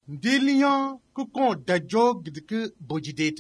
Ndiliyan ku kon dajo gidike bojidete.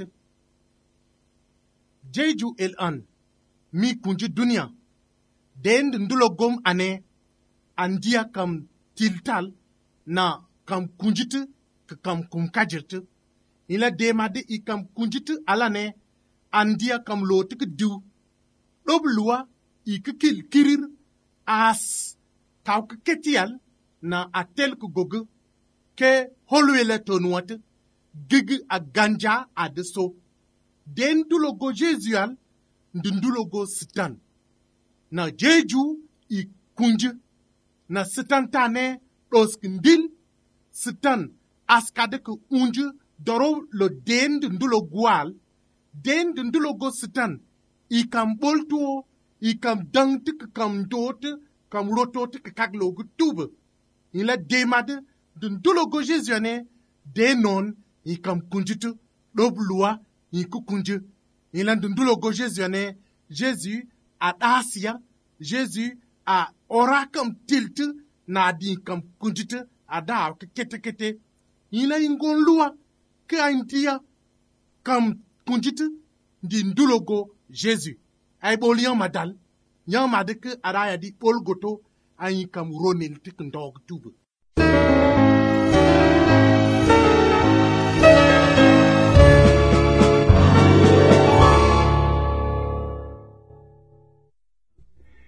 Jeju el an mi kunji dunia. Den ndulo gom ane andia kam tiltal na kam kunjitu ke kam kumkajirtu. Ila demade I kam kunjitu alane andia kam lotu ke diu. Lobluwa I ke kirir as tau ke ketial na atel ke goge ke holwele tonuate gigi a ganja a deso. Den dulogo Jesual ndundulogo sitan. Na jeju I kunje. Na sitan tane doskindil sitan askade ke unje doro lo den ndulogwal. Den ndundulogo sitan I kam boltuo I kam dangte ke kam dote kam rotote ke kaglogo tube. Ila demade ndundulogo Jesuane denon I kam kunjitu lobluwa I kukunje. Ila ndundulogo Jesuane Jésus a dasia Jésus a ora kam tilte na di kam kunjite a da ke kete. Ila ingon luwa ke aintia kam kunjite di ndulogo Jésus. Ay bolian madal. Yan madeke araya di pol goto ayi kam ronel tik ndog tube.